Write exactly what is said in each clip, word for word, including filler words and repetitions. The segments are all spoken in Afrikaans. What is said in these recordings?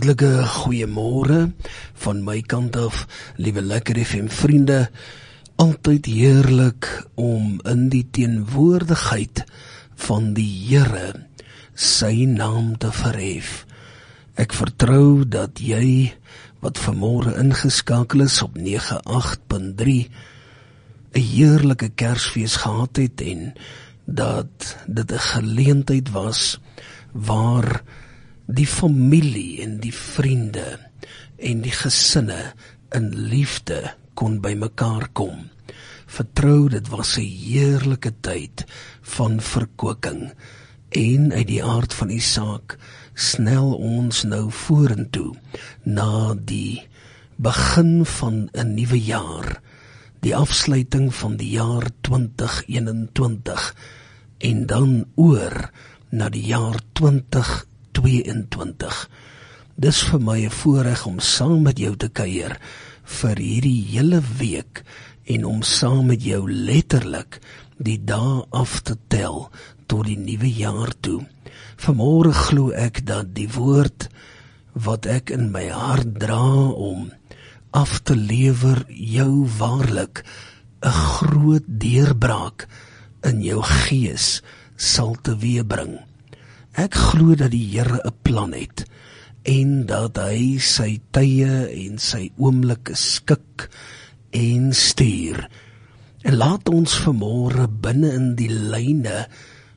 Hartlike goeiemôre van my kant af, liewe Lekker F M vriende. Altyd heerlik om in die teenwoordigheid van die Here sy naam te verhef. Ek vertrou dat jy wat vanmôre ingeskakel is op nege agt punt drie 'n heerlike Kersfees gehad het en dat dit 'n geleentheid was waar die familie en die vriende en die gesinne in liefde kon by mekaar kom. Vertrou, dit was 'n heerlike tyd van verkwikking en uit die aard van die saak snel ons nou vorentoe na die begin van 'n nuwe jaar, die afsluiting van die jaar twintig eenentwintig en dan oor na die jaar twintig tweeëntwintig. Dis vir my 'n voorreg om saam met jou te kuier vir hierdie hele week en om saam met jou letterlik die dae af te tel tot die nuwe jaar toe. Vanmôre glo ek dat die woord wat ek in my hart dra om af te lewer jou waarlik 'n groot deurbraak in jou gees sal teweebring. Ek glo dat die Here 'n plan het en dat hy sy tye en sy oomblikke skik en stuur. En laat ons vanmôre binne in die lyne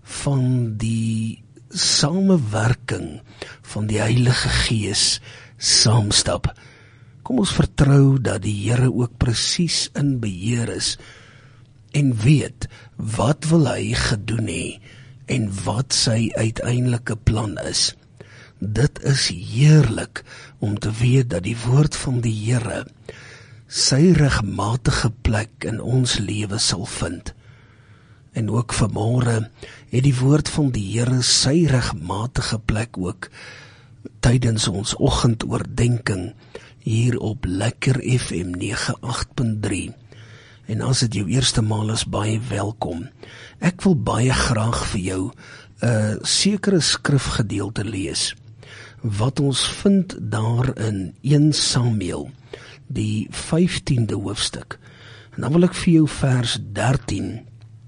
van die samewerking van die Heilige Gees saamstap. Kom ons vertrou dat die Here ook presies in beheer is en weet wat wil hy gedoen hê en wat sy uiteindelike plan is. Dit is heerlik om te weet dat die woord van die Here sy regmatige plek in ons lewe sal vind. En ook vanmôre het die woord van die Here sy regmatige plek ook tydens ons oggendoordenkings hier op Lekker F M nege agt punt drie. En as dit jou eerste maal is, baie welkom. Ek wil baie graag vir jou 'n sekere skrifgedeelte lees wat ons vind daar in Eerste Samuel, die vyftiende hoofstuk. En dan wil ek vir jou vers dertien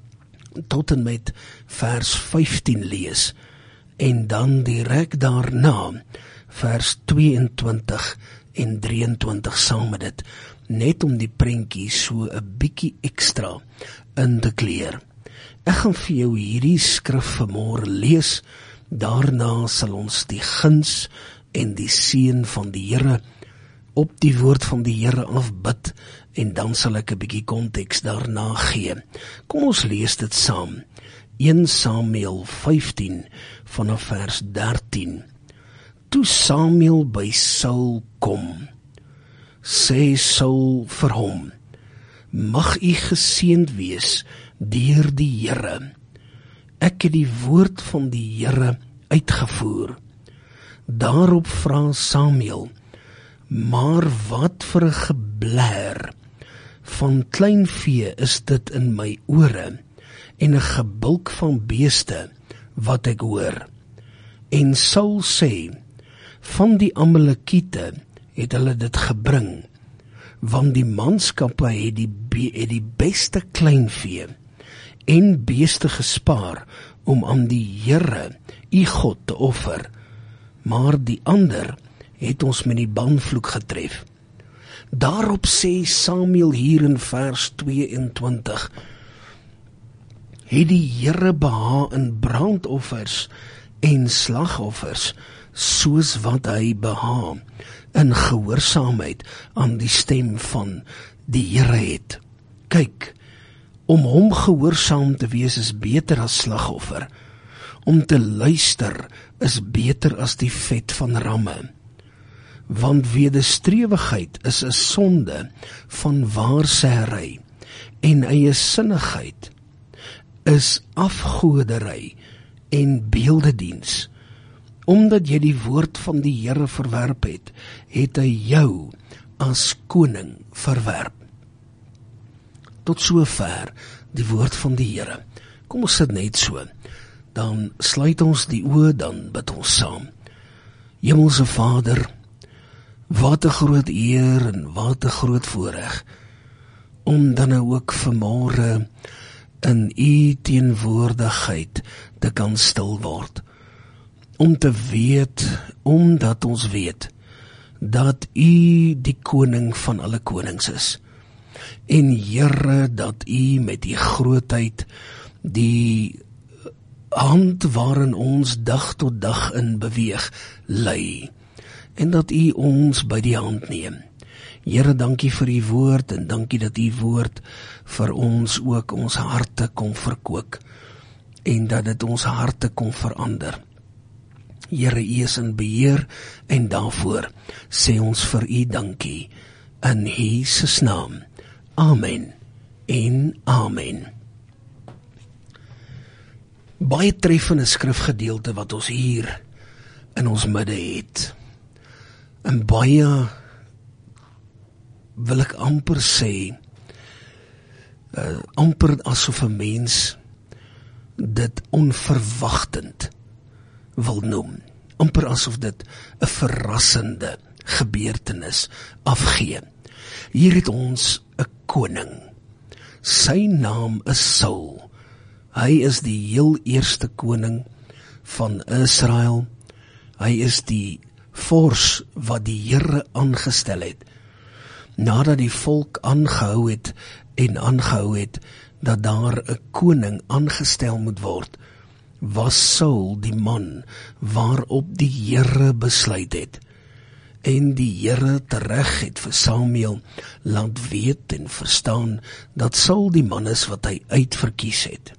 tot en met vers vyftien lees en dan direk daarna vers tweeëntwintig en drieëntwintig saam met dit, net om die prentjie so 'n bietjie ekstra in te kleur. Ek gaan vir jou hierdie skrif vanmôre lees, daarna sal ons die guns en die seën van die Here op die woord van die Here afbid en dan sal ek 'n bietjie konteks daarna gee. Kom ons lees dit saam. Eerste Samuel vyftien vanaf vers dertien. Toe Samuel by Saul kom, sê Saul vir hom: Mag u geseënd wees deur die Here. Ek het die woord van die Here uitgevoer. Daarop vra Samuel: Maar wat vir 'n geblaer van klein vee is dit in my ore en 'n gebulk van beeste wat ek hoor? En Saul sê: Van die Amalekiete het hulle dit gebring, want die manskappe het die, be- het die beste kleinvee en beeste gespaar om aan die Here, u God, te offer, maar die ander het ons met die banvloek getref. Daarop sê Samuel hier in vers tweeëntwintig, het die Here behae in brandoffers en slagoffers, soos wat hy behae in gehoorsaamheid aan die stem van die Here het. Kyk, om hom gehoorsaam te wees is beter as slagoffer. Om te luister is beter as die vet van ramme. Want wederstrewigheid is 'n sonde van waarsêry en eie sinnigheid is afgodery en beeldediens. Omdat jy die woord van die Here verwerp het, het hy jou as koning verwerp. Tot sover die woord van die Here. Kom ons sit net so. Dan sluit ons die oë, dan bid ons saam. Hemelse Vader, Wat 'n groot eer en wat 'n groot voorreg, om dan nou ook vanmôre in u teenwoordigheid te kan stil word. Om te weet, omdat ons weet, dat u die koning van alle konings is. En Here, dat u met die grootheid, die hand waarin ons dag tot dag in beweeg, lei. En dat u ons by die hand neem. Here, dankie vir u woord en dankie dat u woord vir ons ook ons harte kom verkoop en dat dit ons harte kom verander. Here, u is in beheer en daarvoor sê ons vir u dankie in Jesus naam. Amen en amen. Baie treffende skrifgedeelte wat ons hier in ons midde het. En baie wil ek amper sê, uh, amper asof 'n mens dit onverwagtend wil noem. Amper asof dit 'n verrassende gebeurtenis afgee. Hier het ons 'n koning. Sy naam is Saul. Hy is die heel eerste koning van Israel. Hy is die vors wat die Here aangestel het. Nadat die volk aangehou het en aangehou het dat daar 'n koning aangestel moet word, was Saul die man waarop die Here besluit het. En die Here tereg het vir Samuel laat weet en verstaan dat Saul die man is wat hy uitverkies het.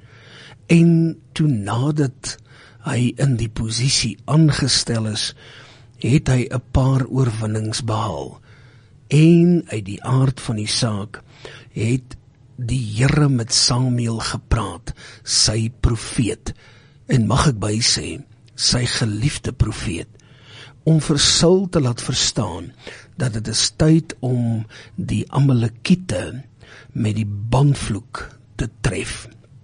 En toe nadat hy in die posisie aangestel is, het hy 'n paar oorwinnings behaal. En uit die aard van die saak het die Here met Samuel gepraat, sy profeet, en mag ek by sê, sy geliefde profeet, om vir Saul te laat verstaan dat dit is tyd om die Amalekiete met die banvloek te tref.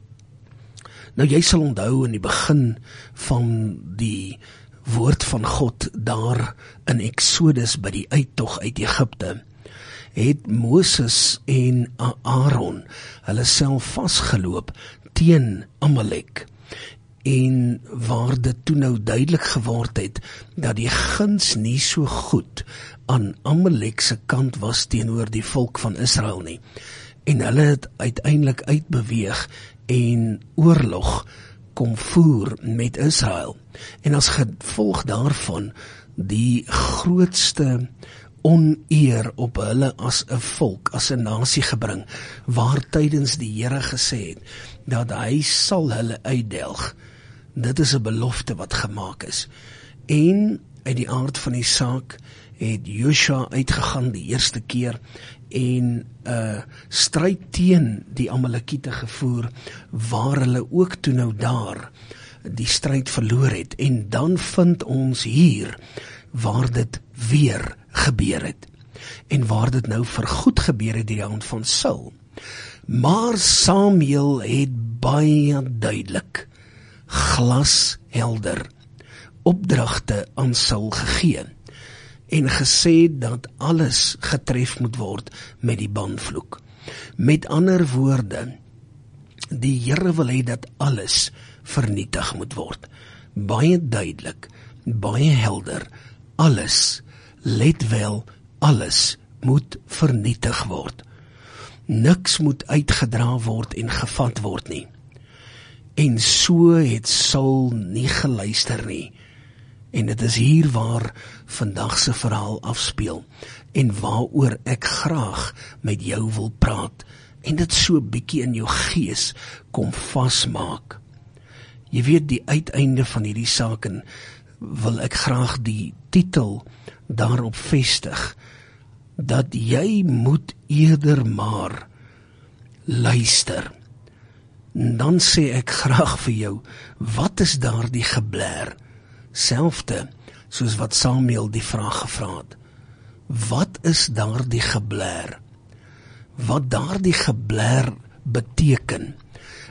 Nou jy sal onthou in die begin van die woord van God daar in Exodus by die uittog uit Egipte, het Moses en Aaron hulle self vasgeloop teen Amalek, en waar dit toe nou duidelik geword het dat die guns nie so goed aan Amalek se kant was teenoor die volk van Israel nie, en hulle het uiteindelik uitbeweeg en oorlog kom voer met Israel, en as gevolg daarvan die grootste oneer op hulle as 'n volk, as 'n nasie gebring, waar tydens die Here gesê het, dat hy sal hulle uitdelg. Dit is 'n belofte wat gemaak is. En uit die aard van die saak het Joshua uitgegaan die eerste keer en 'n uh, stryd teen die Amalekiete gevoer, waar hulle ook toe nou daar die stryd verloor het. En dan vind ons hier waar dit weer gebeur het. En waar dit nou vergoed gebeur het die hand van Saul. Maar Samuel het baie duidelik, glashelder, opdragte aan Saul gegee en gesê dat alles getref moet word met die banvloek. Met ander woorde, die Here wil hê dat alles vernietig moet word. Baie duidelik, baie helder, alles, let wel, alles moet vernietig word. Niks moet uitgedra word en gevat word nie. En so het Saul nie geluister nie. En dit is hier waar vandag se verhaal afspeel en waaroor ek graag met jou wil praat en dit so bietjie in jou gees kom vasmaak. Jy weet, die uiteinde van hierdie saak, en wil ek graag die titel daarop vestig, dat jy moet eerder maar luister. Dan sê ek graag vir jou, wat is daar die geblær? Selfde soos wat Samuel die vraag gevra het. Wat is daar die geblær? Wat daar die geblær beteken,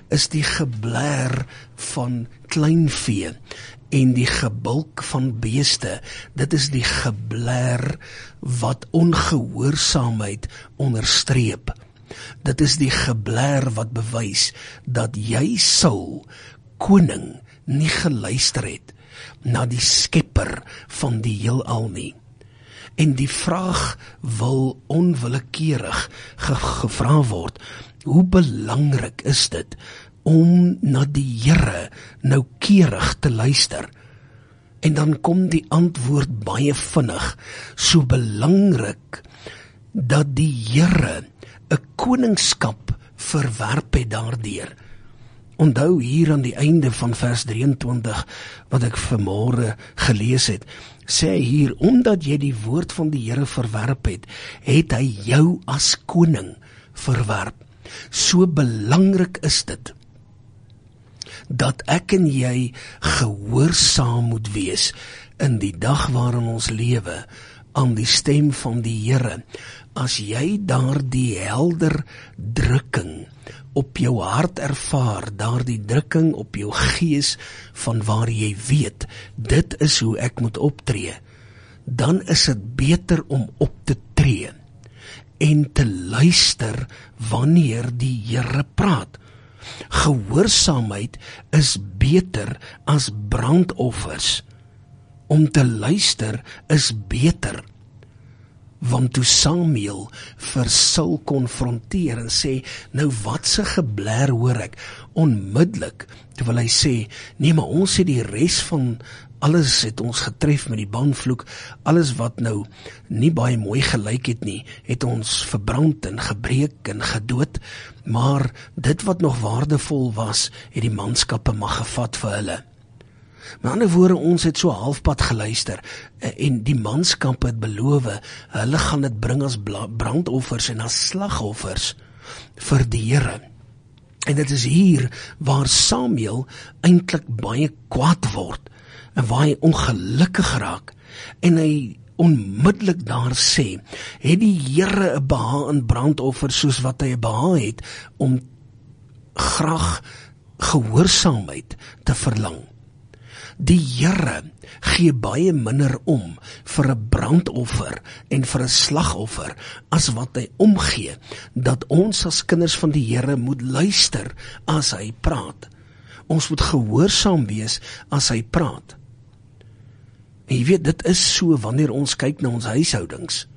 is die geblær van kleinvee en die gebulk van beeste. Dit is die geblær wat ongehoorsaamheid onderstreep. Dit is die geblær wat bewys dat jy sal, koning, nie geluister het na die skepper van die heelal nie. En die vraag wil onwillekeurig ge gevra word, hoe belangrik is dit om na die Here noukeurig te luister? En dan kom die antwoord baie vinnig, so belangrik dat die Here 'n koningskap verwerp het daardeur. Onthou hier aan die einde van vers drieëntwintig, wat ek vanmôre gelees het, sê hy hier, omdat jy die woord van die Here verwerp het, het hy jou as koning verwerp. So belangrik is dit, dat ek en jy gehoorsaam moet wees, in die dag waarin ons lewe, aan die stem van die Here. As jy daardie helder drukking op jou hart ervaar, daardie drukking op jou gees, van waar jy weet, dit is hoe ek moet optree, dan is het beter om op te tree, en te luister wanneer die Here praat. Gehoorsaamheid is beter as brandoffers. Om te luister is beter. Want toe Samuel vir Saul konfronteer en sê, nou wat se geblær hoor ek? Onmiddellik, terwyl hy sê, nee, maar ons het die res van alles het ons getref met die banvloek, alles wat nou nie baie mooi gelyk het nie, het ons verbrand en gebreek en gedood, maar dit wat nog waardevol was, het die manskappe mag gevat vir hulle. Met ander woorde, ons het so halfpad geluister, en die manskappe het beloof, hulle gaan dit bring as brandoffers en as slagoffers vir die Here. En dit is hier waar Samuel eintlik baie kwaad word, en waar hy ongelukkig raak, en hy onmiddellik daar sê, het die Here 'n behaag in brandoffers, soos wat hy 'n behaag het, om graag gehoorsaamheid te verlang. Die Here gee baie minder om vir 'n brandoffer en vir 'n slagoffer as wat hy omgee, dat ons as kinders van die Here moet luister as hy praat. Ons moet gehoorsaam wees as hy praat. En jy weet, dit is so wanneer ons kyk na ons huishoudings.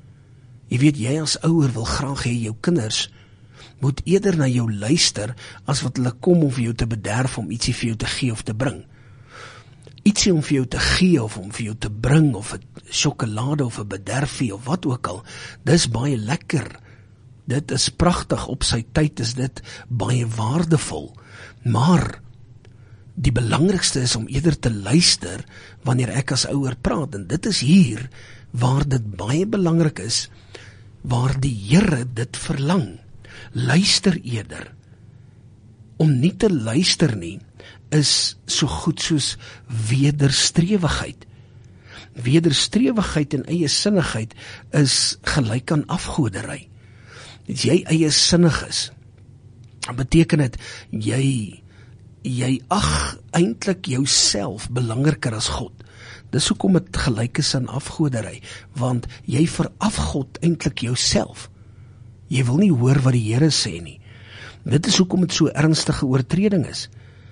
Jy weet, jy as ouer wil graag hê jou kinders moet eerder na jou luister as wat hulle kom om vir jou te bederf, om ietsie vir jou te gee of te bring. Ietsie om vir jou te gee of om vir jou te bring, of 'n sjokolade of 'n bederfie of wat ook al, dis baie lekker. Dit is pragtig, op sy tyd is dit baie waardevol. Maar die belangrikste is om eerder te luister wanneer ek as ouer praat, en dit is hier waar dit baie belangrik is, waar die Here dit verlang. Luister eerder. Om nie te luister nie, is so goed soos wederstrewigheid. Wederstrewigheid en eie sinnigheid is gelyk aan afgoderry. As jy eie sinnig is, dan beteken dit, jy, jy ag eintlik jouself belangriker as God. Dis hoekom dit gelyk is aan afgoderry, want jy verafgod eintlik jouself. Jy wil nie hoor wat die Here sê nie. Dit is hoekom dit so ernstige oortreding is.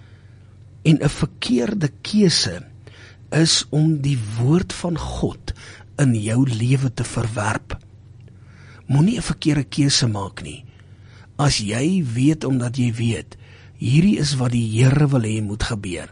En 'n verkeerde keuse is om die woord van God in jou lewe te verwerp. Moenie 'n verkeerde keuse maak nie. As jy weet, omdat jy weet, hierdie is wat die Here wil hê moet gebeur,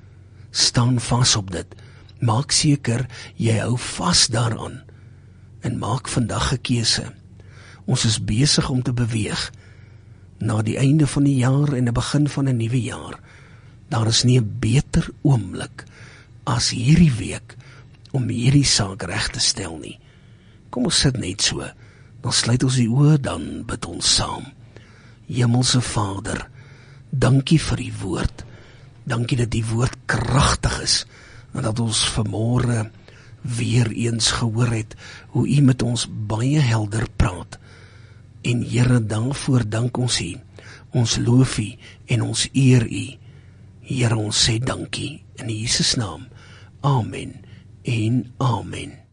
staan vas op dit. Maak seker, jy hou vas daaraan, en maak vandag 'n keuse. Ons is besig om te beweeg na die einde van die jaar en die begin van 'n nuwe jaar. Daar is nie 'n beter oomblik as hierdie week om hierdie saak reg te stel nie. Kom ons sit net so, dan sluit ons die oë, dan bid ons saam. Hemelse Vader, dankie vir die woord. Dankie dat die woord kragtig is, en dat ons vanmôre weer eens gehoor het hoe U met ons baie helder praat. En Here, daarvoor dank ons U. Ons loof U en ons eer U. Here, ons sê dankie in Jesus naam. Amen en amen.